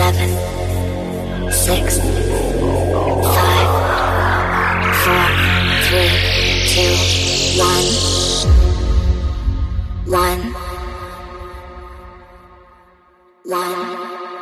7, 6, 5, 4, 3, 2, 1, 1.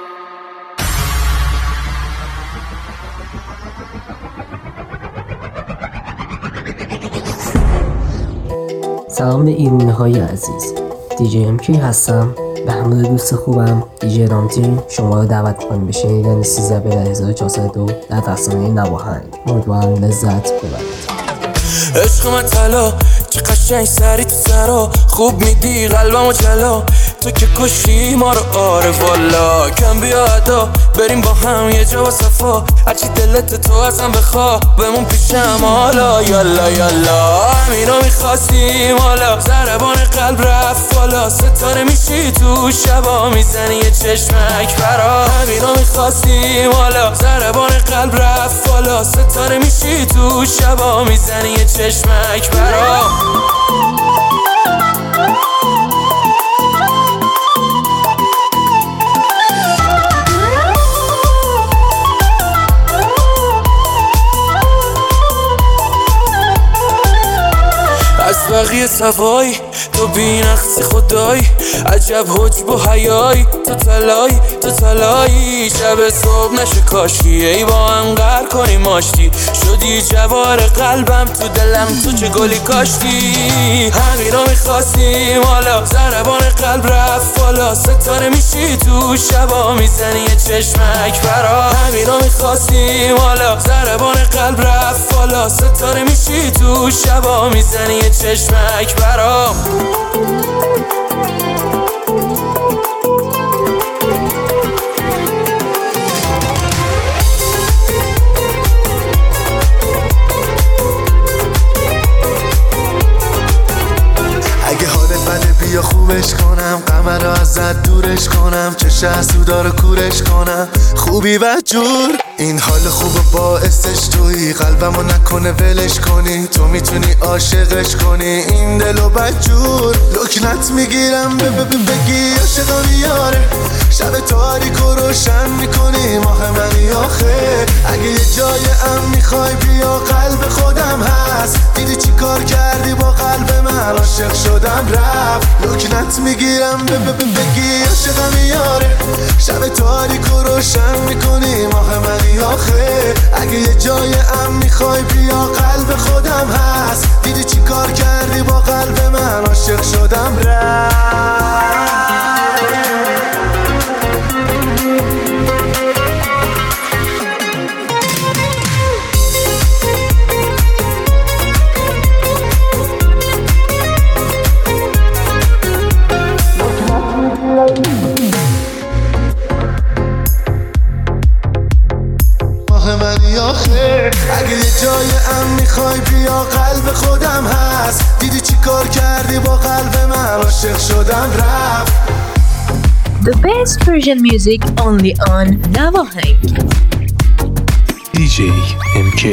سلام به ایرونی‌های عزیز، دیجی امکی هستم. به همراه دوست خوبم دیجی رامتین شما رو دعوت می‌کنیم به شنیدن 13 به 1402 در رسانه نواهنگ. امیدوارم لذت ببرید. عشق من طلا چه قشنگ سری تو سرا، خوب میدی قلبمو جلا، تو که کشی ما رو آره والا. کم بیا ادا بریم با هم یه جا با صفا، هرچی دلت تو ازم بخوا بمون پیشم حالا. یالا یالا همینو میخواستیم حالا، ضربان قلب رفت بالا، ستاره میشی تو شبا میزنی یه چشمک برا. همینو میخواستیم حالا، ضربان قلب رفت بالا، ستاره میشی تو شبا میزنی یه چشمک برا. از بقیه سوای تو بی نقصی خدای، عجب حجب و حیای، تو تلایی شب صبح نشه کاشی، ای با هم قهر کنیم آشتی، شدی جوار قلبم تو دلم تو چه گلی کاشتی. همینو میخواستیم حالا، ضربان قلب رفت بالا، ستاره میشی تو شبا میزنی یه چشمک برا. همینو میخواستیم حالا، ضربان قلب رفت بالا، ستاره میشی تو شبا میزنی یه چشمک برا. اگه حالت بده بیا خوبش کنم، قمر رو ازت دورش کنم، چه حسودا رو کورش کنم، خوبی و جور. این حال خوب باعثش تویی، قلبمو نکنه ولش کنی، تو میتونی عاشقش کنی این دلو بدجور. لکنت میگیرم بگی عاشقم یاره، شب تاریک و روشن میکنی ماه منی آخه. اگه یه جای امن میخوای بیا قلب خودم هست، دیدی چی کار کردی با قلب من، عاشق شدم رفت. لکنت میگیرم بگی عاشقم یاره، شب تاریک و روشن میکنی ماه منی آخه. اگه یه جای امن میخوای بیا قلب خودم هست، دیدی چی کار کردی با قلب من، عاشق شدم رفت. اگه یه جای امن میخوای بیا قلب خودم هست، دیدی چی کار کردی با قلب من، عاشق شدم رفت. The best Persian music only on Navaheng. DJ MK.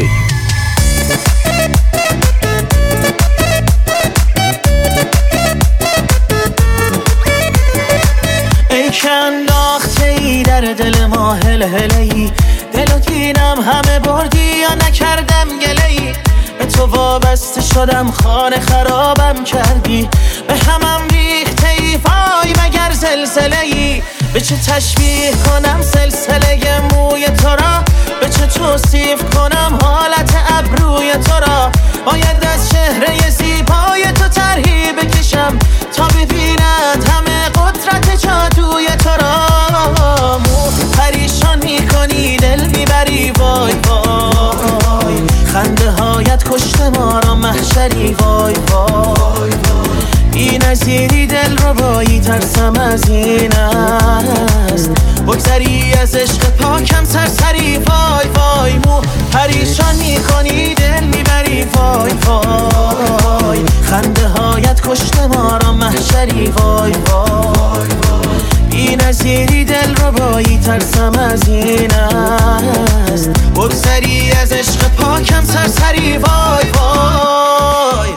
ای که انداخته ای در دل ما هل هلی، دل و دینم همه بردی یا نکردم گله‌ای، به تو وابسته شدم خانه خرابم کردی، به همم ریخته ای وای مگر زلزله‌ای. به چه تشبیه کنم سلسله موی تو را، به چه توصیف کنم حالت ابروی تو را، باید از چهره زیبای تو طرحی بکشم تا ببیند همه قدرت جادوی تو را. پریشان میکنی دل میبری وای وای، خنده هایت کشت ما را محشری وای وای. بی نظیری دل رو بایی ترسم از این است، بگذری از عشق پاکم سرسری وای وای. پریشان میکنی دل میبری وای وای، خنده هایت کشت ما را محشری وای وای. بی نظیری دل رو بایی ترسم از این است، بگذری از عشق پاکم سرسری وای وای.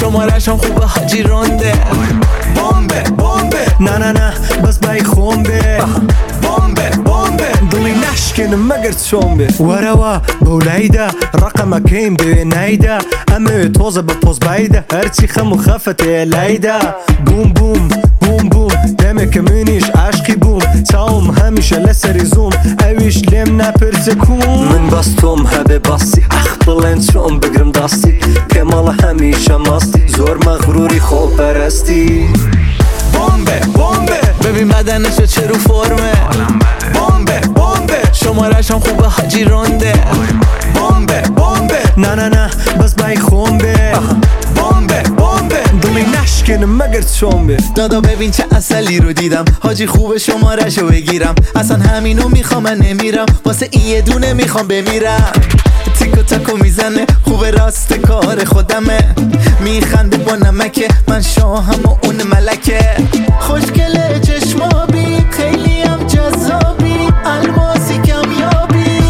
شمارش هم خوبه حاجی رونده بمبه بمبه نه نه نه بس بای خونبه بمبه بمبه دلی نشکنه مگر چونبه وروا بولیده رقم کیم به نیده امه توزه به پوز بایده هرچی خمو خفته لیده بوم بوم بوم بوم دمه کمینیش عشقی بوم تاوم همیشه لسری زوم اویش لیم نپرسه کون من باستم هبه باستی اخ بلند شم بگرم داستی کمال همیشه ماستی زور مغروری خوب پرستی بمبه بمبه ببین بدنشو چه رو فرمه بمبه بمبه شمارش هم خوبه حاجی رونده بمبه بمبه نه نه نه بس بای خونبه بمبه بمبه دلی نشکنه مگر چونبه دادا ببین چه اصلی رو دیدم حاجی خوب شمارشو بگیرم اصلا همینو میخوام من نمیرم واسه این یه دونه میخوام بمیرم تیکو تاکو میزنه خوب راست کار خودمه میخنده با نمکه من شاهم و اون ملکه خوشگله چشمابی خیلی هم جذابی الماسی کمیابی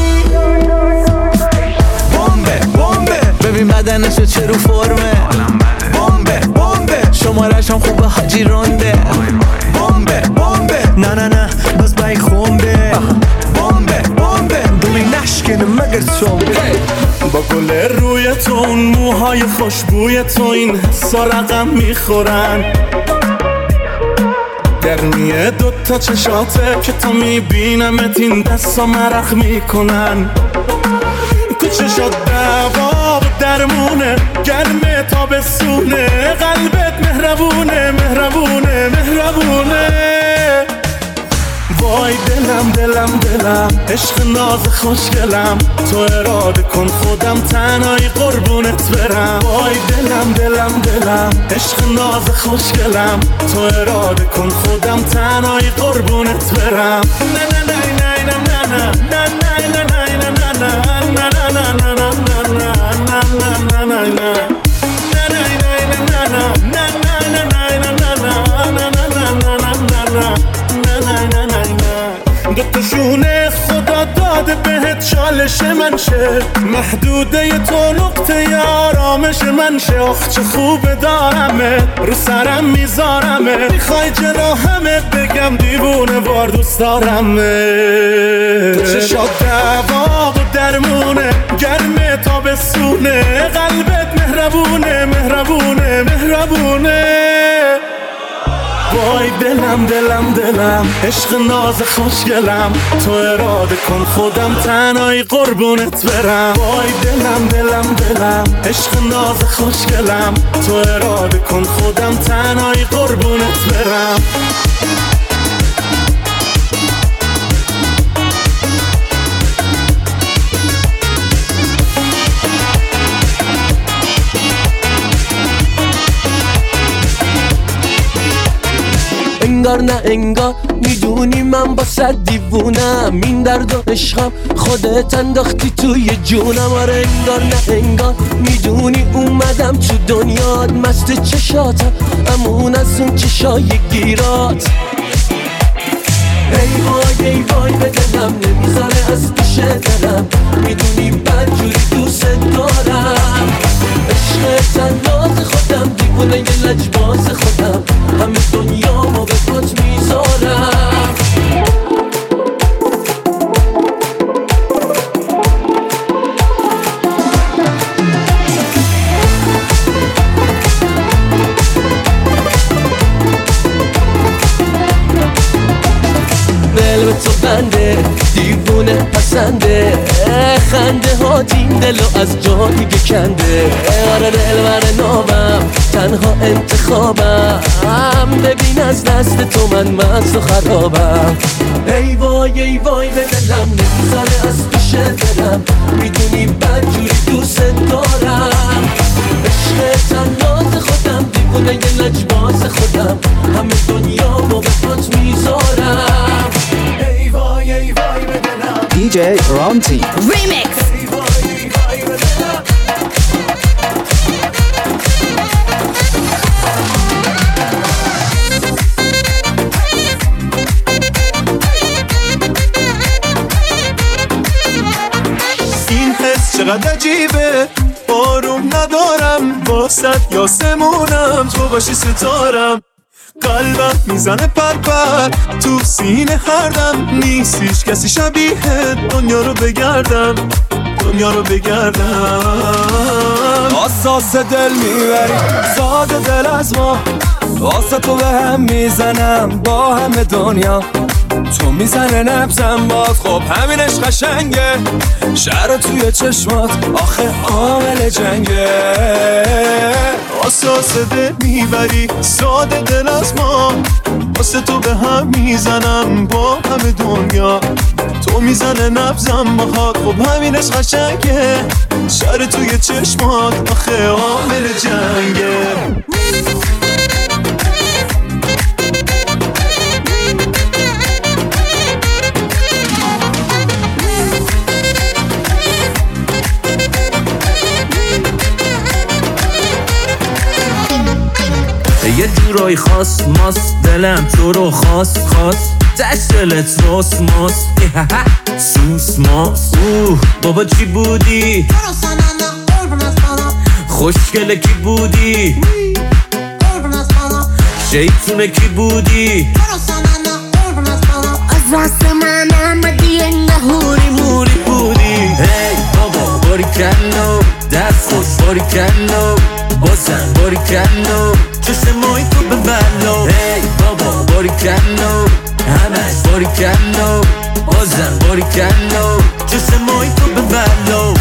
بمبه بمبه ببین بدنشو چه رو فرمه بمبه بمبه شمارش هم خوبه حاجی رونده بمبه بمبه نه نه نه بس بای خونبه بمبه بمبه دلی نشکنه مگر چونبه با گل روی تو اون موهای خوشبوی تو این حسا رقم میخورن گرمیه دوتا چشاته که تا میبینمت این دستا مرخ میکنن تو چشات دوا و درمونه گرمه تا بسونه قلبت مهربونه مهربونه مهربونه وای دلم دلم دلم عشق ناز خوشگلم تو اراده کن خودم تنهایی قربونت برم وای دلم دلم دلم عشق ناز خوشگلم تو اراده کن خودم تنهایی قربونت برم نه نه نه نه نه نه نه نه نه نه نه نه نه دوتاشونه خدا داده بهت چالش من شه محدوده تو نقطه آرامش من شه آخ چه خوبه دارمه رو سرم میذارمه میخوای جناحمه بگم دیوونه وار دوست دارمه تو چشات دوا و درمونه گرمه تا بسونه قلبت مهربونه مهربونه مهربونه وای دلم دلم دلم عشق ناز خوشگلم تو اراده کن خودم تنهایی قربونت برم وای دلم دلم دلم عشق ناز خوشگلم تو اراده کن خودم تنهایی قربونت برم انگار نه انگار میدونی من با صد دیوونم این درد و عشقم خودت انداختی توی جونم آره انگار نه انگار میدونی اومدم تو دنیات مست چشاتم امون از اون چشای گیرات ای وای ای وای به دلم نمیذاره از پیش دلم میدونی بدجوری دوست دارم عشق تناز خودم دیوونه یه لجباز خودم همه دنیا ما به پات میذارم دل به تو بنده دیوونه پسنده خنده ها این دلو از جا دیگه کنده آره دلبر نابم تنها انتخابم ببین از دست تو من مست و خرابم ای وای به دلم نمیذاره از پیش دلم میدونی بدجوری دوست دارم عشق تناز خودم دیوونه یه لجباز خودم همه دنیا با به پات میذارم ای وای به دلم DJ Ronti Remix. این حس چقدر عجیبه آروم نداره دارم واسط یاسمونم تو باشی ستارم قلبم میزنه پرپر تو سینه هردم نیست هیچ کسی شبیه دنیا رو بگردم اساس دل میبری ساده دل از ما واسه تو به هم میزنم با همه دنیا تو میزنه نبزم باز خب همینش قشنگه شهر توی چشمات آخه عامل جنگه اساس دل میبری ساده دل از ما واسه تو به هم میزنم با همه دنیا تو میزنه نبزم باهات خب همینش قشنگه شهر توی چشمات آخه عامل جنگه یه جورای خاص ماست دلم تو رو خواست دلت راست ماست سوس ماست بابا چی بودی؟ خوشگله کی بودی؟ شیطونه کی بودی؟ از راست من آمدی نهوری موری بودی هی بابا باریکلو دست خوش باریکلو بازم باریکلو چشمای تو به بلو هی بابا باریکلو همش باریکلو بازم باریکلو چشمای تو به بلو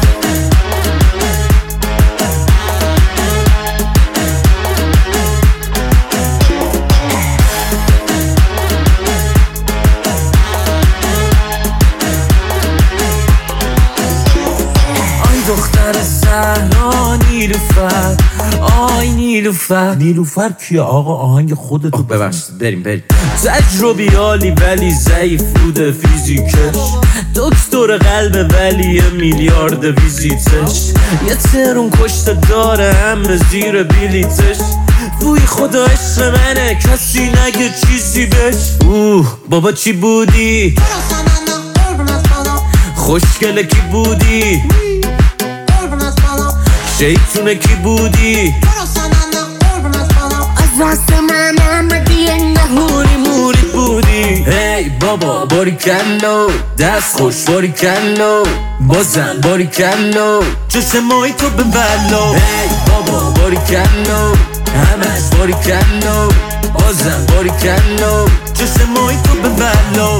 دختر زهرا نیلوفر آی نیلوفر کیه آقا آهنگ خودتو ببخشید بریم تجربیالی ولی ضعیف بوده فیزیکش دکتر قلب ولی میلیارد ویزیتش یه ترون کشته داره همه زیر بلیتش بوی خدا عشق منه کسی نگه چیزی بش بابا چی بودی؟ خوشگله کی بودی؟ شیطونه کی بودی؟ از راست من آمدی نهوری موری بودی هی بابا باریکلو دست خوش باریکلو بازم باریکلو چشمای تو به بلو هی بابا باریکلو همش باریکلو بازم باریکلو چشمای تو به بلو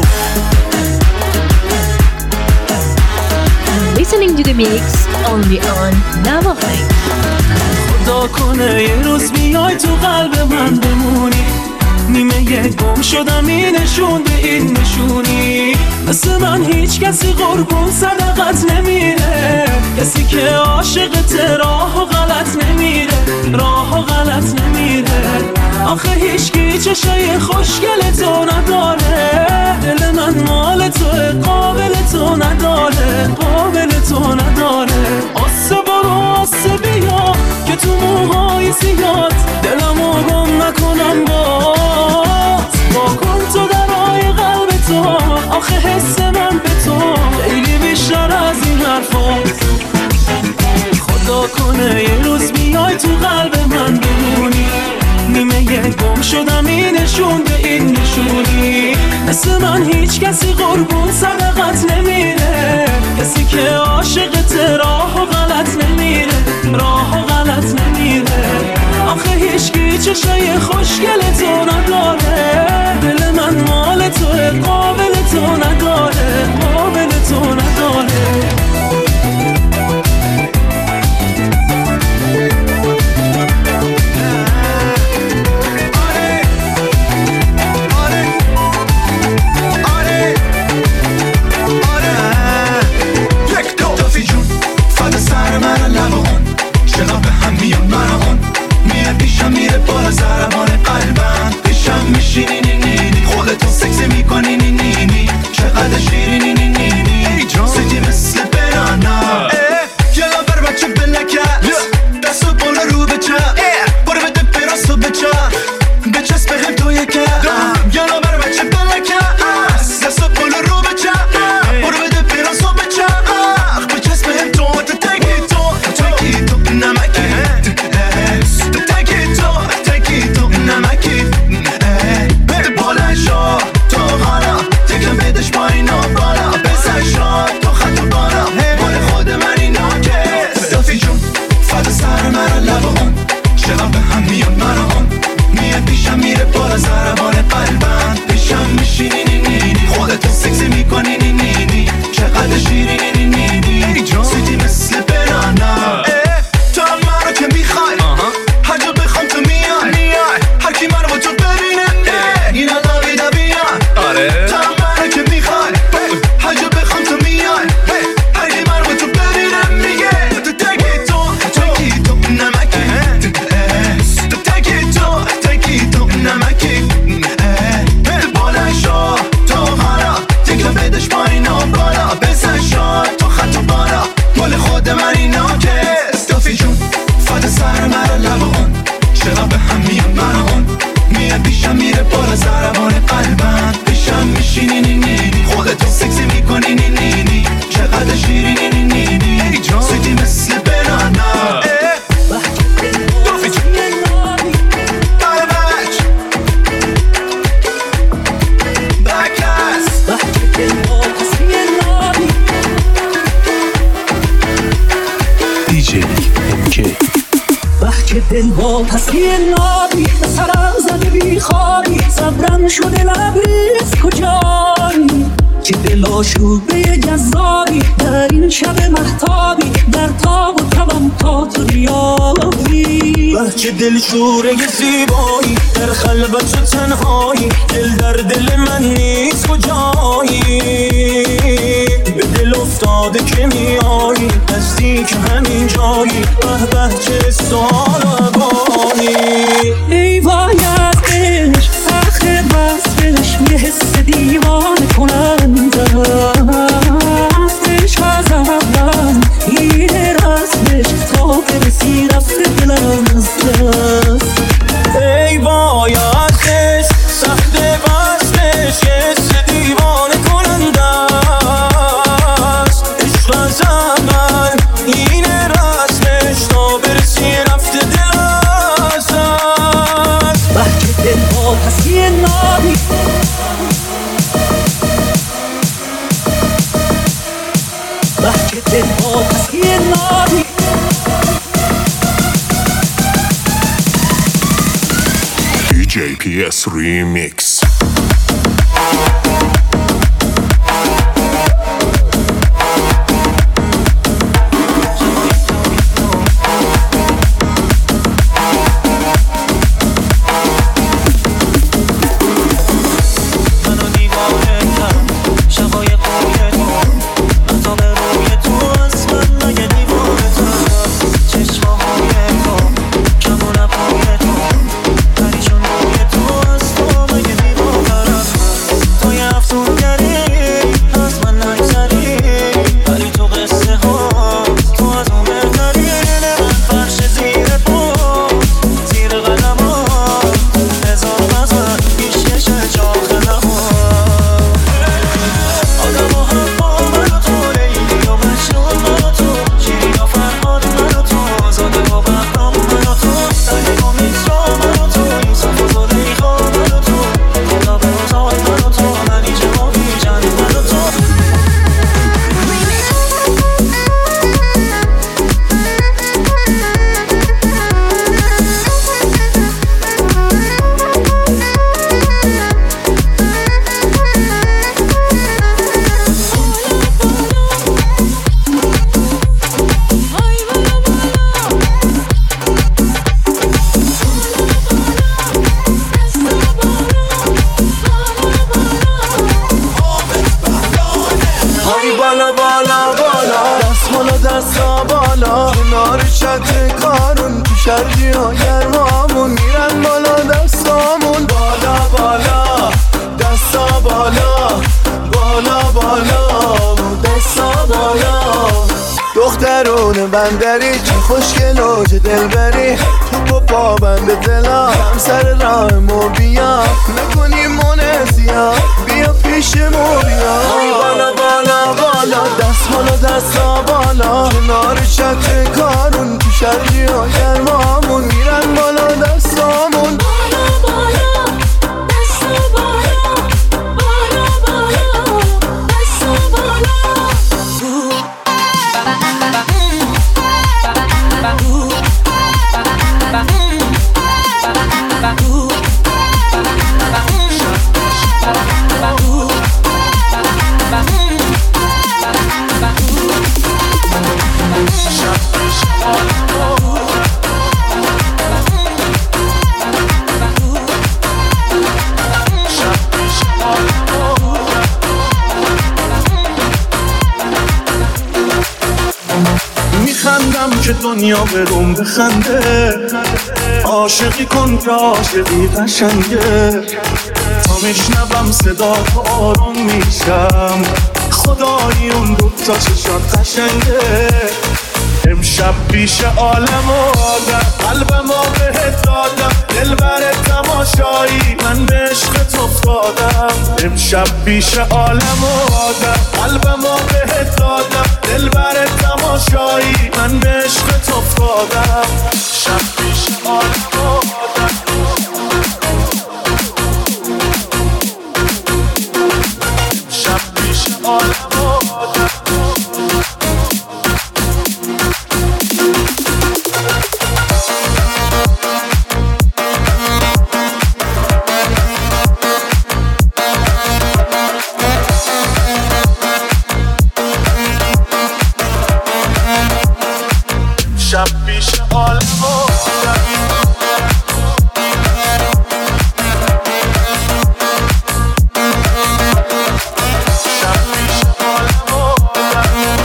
Listening to the mix only on Navajo. خدا کنه یه روز بیای تو قلب من بمونی نیمه گم شدم این نشون به این نشونی مثل من هیچ کسی قربون صدقت نمیره کسی که عاشقت راه و غلط نمیره آخه هیچکی چشای خوشگل تو نداره دل من مال تو قابل تو نداره آسه برو آسه بیا که تو موهای زیاد دلمو گم نکنم با کن تو درای قلب تو آخه حس من به تو خیلی بیشتر از این حرفات خدا کنه یه روز بیای تو قلب من بمونی نیمه گم شدم این نشون به این نشونی مثل من هیچ کسی قربون صدقت نمیره کسی که عاشقت راه و غلط نمیره آخه هیچکی چشای خوشگل تو نداره دل من مال تو قابل تو نداره نمک بر مرا لبان چرا به هم میاد مرهون میاد پیشم میره بالا ضربان قلبم پیشم میشینی نی نی خودتو سکسی میکنی نی نی نی چقدر شیرینی نی نی نی سیدی مثل بنانا دوفی چی DJ MK که دل با پسی نابی به سرم زده بی خوابی صبرم شده لبریز کجایی که دل آشوبه جذابی در این شب مهتابی در تاب و تبم تا تو بیابی بچه دل شوره زیبایی در خلوت و تنهایی دل در دل من نیست کجایی به دل افتاده که میایی نزدیک همین جایی به چه سال بانی ای وای از عشق آخر وصفش یه حس دیوانه کننده است عشق از اولم این رسمش تا برسی رفته دلم از دست ای وای از عشق سخت وصفش یه حس دیوانه کننده است عشق از اول این رسمش تا برسی رفته دلم از دست بحک دل با پسی نابی بحک دل با پسی نابی DJ PS Remix. شرجی ها گرمامون میرن بالا دستامون بالا بالا دستا بالا بالا بالا دستا بالا دخترون بندری چه خوشگل و چه دلبری تو پا بند دلا هم سر راه مو بیا نکنی منزیا بیا پیش مو بیا بالا بالا بالا دست بالا دستا بالا کنار چت کارون تو شرجی ها گرمامون میرن بالا دستامون بالا بالا دستا بالا بالا بالا دستا بالا میخندم که دنیا برام بخنده عاشقی کن که عاشقی قشنگه تا میشنوم صدا تو آروم میشم خدایی اون دوتا چشات قشنگه امشب پیش عالم و آدم قلبمو بهت دادم دلبر تماشایی من به عشقت افتادم امشب پیش عالم و آدم قلبمو بهت دادم دلبر تماشایی من به عشقت افتادم شب پیش عالم و آدم شب پیش عالم و آدم شب پیش عالم و آدم شب پیش عالم و آدم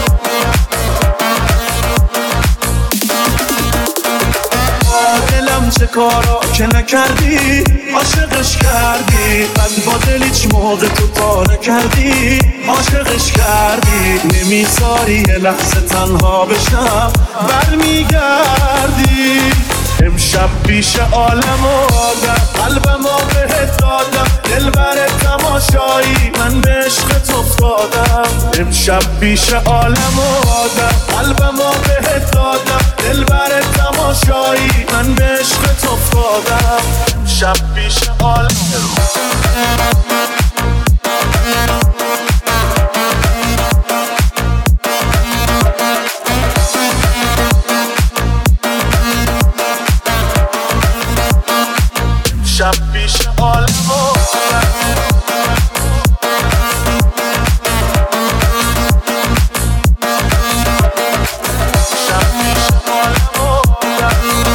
دلم چه کارا که نکردی عاشقش کردی من با دل هیچ موقع تو پا نکردی عاشقش کردی نمیذاری یه لحظه تنها بشم برمیگردی امشب پیش عالم و آدم قلبمو بهت دادم دلبر تماشایی من به عشقت افتادم امشب پیش عالم و آدم قلبمو بهت دادم دلبر تماشایی من به عشقت افتادم شب پیش عالم شب پیش عالم و آدم شب پیش عالم و آدم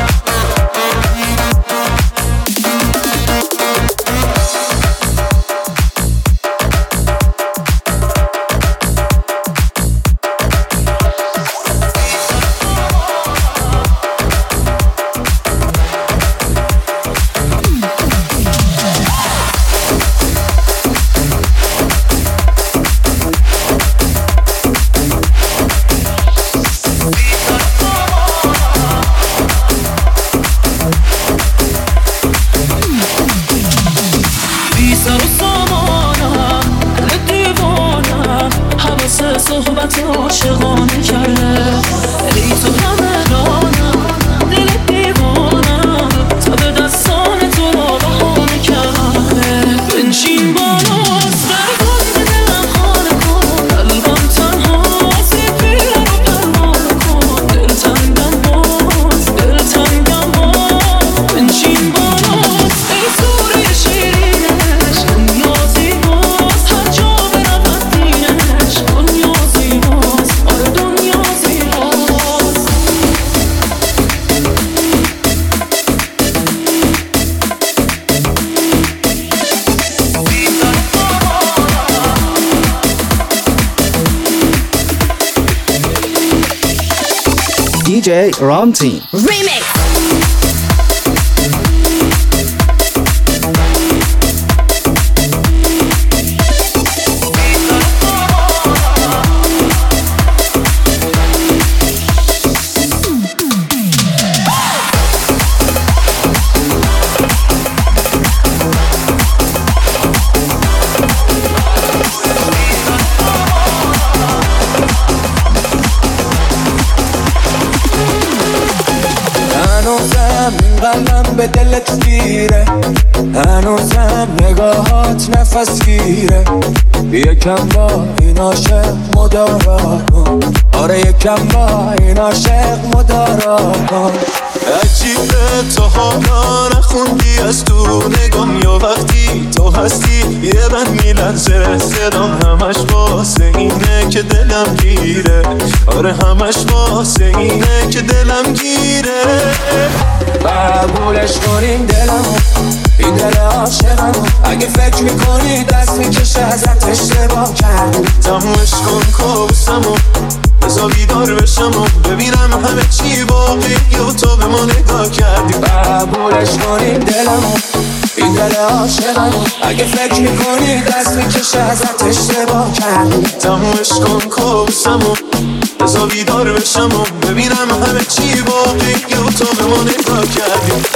صحبت عاشقانه کرده ای تو همه رانم دل دیوانم تا به دستان تو را بهانه کرده بنشین بالاست در کن به دلم خانه کن قلبم تنهاست یه پیله رو پروانه کن دلتنگم باز بنشین بالاست ای سوره شیرینش دنیا زیباست هر جا برود دینش دنیا زیباست آره دنیا زیباست DJ Ramtin Remix. قلبم به دلت گیره هنوزم نگاهات نفس گیره یکم با این عاشق مدارا کن آره یکم با این عاشق مدارا کن عجیبه تو حالا نخوندی از تو نگام یا وقتی تو هستی یه بند میلنزه صدام همش واسه اینه که دلم گیره آره همش واسه اینه که دلم گیره قبولش کنیم دلم این دل عاشقم اگه فکر میکنی دست میکشه ازت اشتباه کردم تمومش کن کابوسمو بذار بیدار بشم و ببینم همه چی واقعی و تو به ما نگاه کردی قبولش کنیم دلم این دل دل عاشقم اگه فکر میکنی دست میکشه ازت اشتباه کردی تمومش کن کابوسمو بذار بیدار بشم و ببینم همه چی باقیه و تو به ما نگاه کردی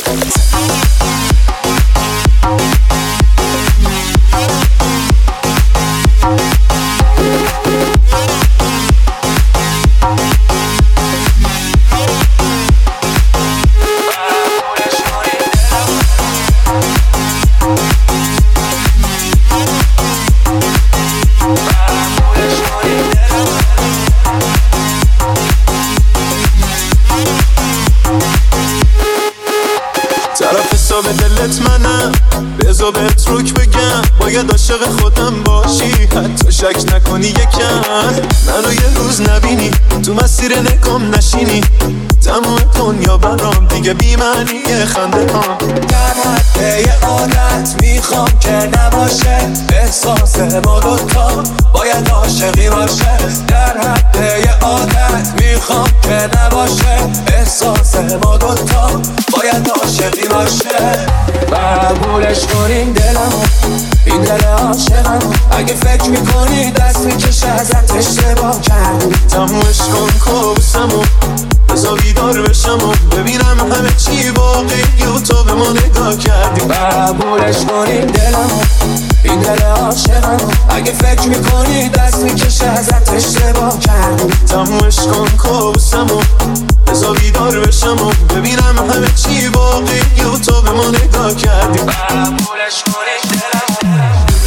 به دلت منم بذار بهت روک بگم باید عاشق خودم باشی حتی شک نکنی یکم منو یه روز نبینی تو مسیر نگام نشینی تمام دنیا برام دیگه بی معنیه خنده هم در حد یه عادت میخوام که نباشه احساس ما دوتا باید عاشقی باشه در حد یه عادت میخوام که نباشه احساس ما دوتا باید عاشقی باشه قبولش کنین دلمو این دل عاشقم اگه فکر میکنی دست میکشه ازت اشتباه کردی تمومش کن کابوسمو بذار بیدار بشم و ببینم همه چی باقیه و تو به ما نگاه کردی قبولش کنین دلمو این دل عاشقم اگه فکر میکنی دست میکشه ازت اشتباه کردی تمومش کن کابوسمو بذار بیدار بشم و ببینم همه چی باقیه و تو به ما نگاه کردی قبولش کنین دلمو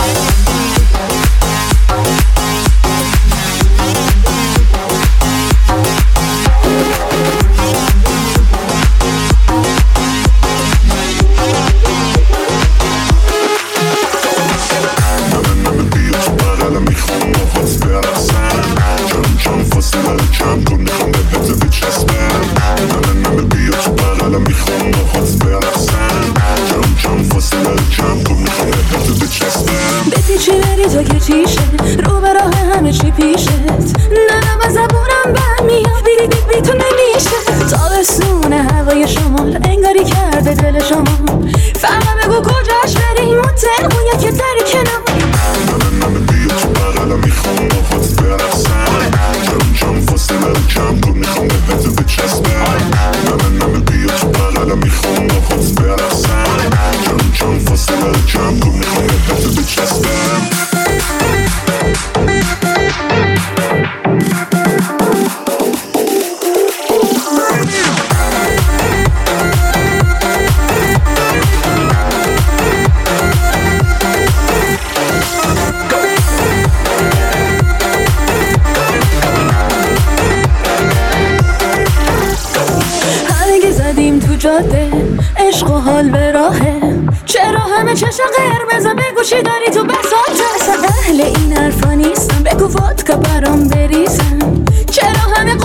تو که چیشه رو به راه همه چی پیشت نه به زبونم بر میاد بی تو نمیشه تابستون هوای شمال انگاری کرده دل شما فقط بگو کجاش بریم موتل اون یکی دری کنار بیا تو بغلم میخوام باهات برقصم جم فاصله رو کم کن میخوام بهت بچسبم نه بیا تو بغلم میخوام باهات برقصم جم فاصله رو کم کن میخوام بهت بچسبم جاده عشق و حال به راهه چرا همه چشم قرمز بگو چی داری تو بساط اهل این حرفا نیستم بگو ودکا برام بریزم چرا همه